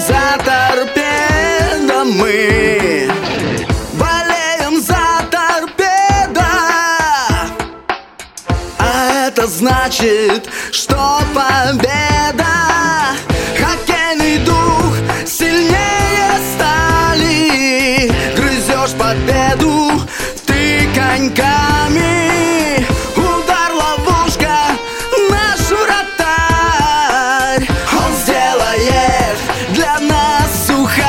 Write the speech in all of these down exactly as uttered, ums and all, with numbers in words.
за торпедо мы, болеем за торпедо. А это значит, что победа. Хоккейный дух сильнее стали. Грызешь победу ты коньками. Удар, ловушка, наш вратарь. Он сделает для нас сухарь.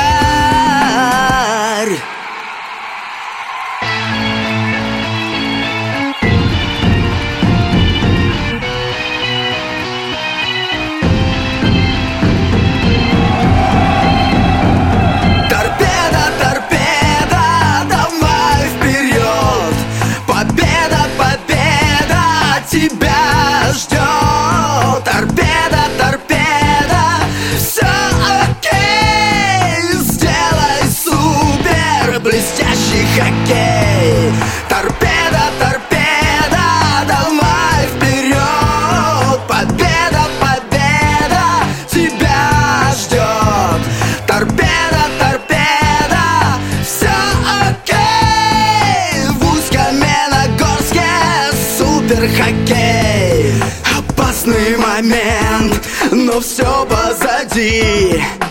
Тебя ждет торпеда, торпеда, все окей, сделай супер блестящий хоккей. Торпеда, торпеда, давай вперед, победа, победа тебя ждет. Торпеда, торпеда, все окей, в Усть-Каменогорске супер хоккей. Опасный момент, но все позади.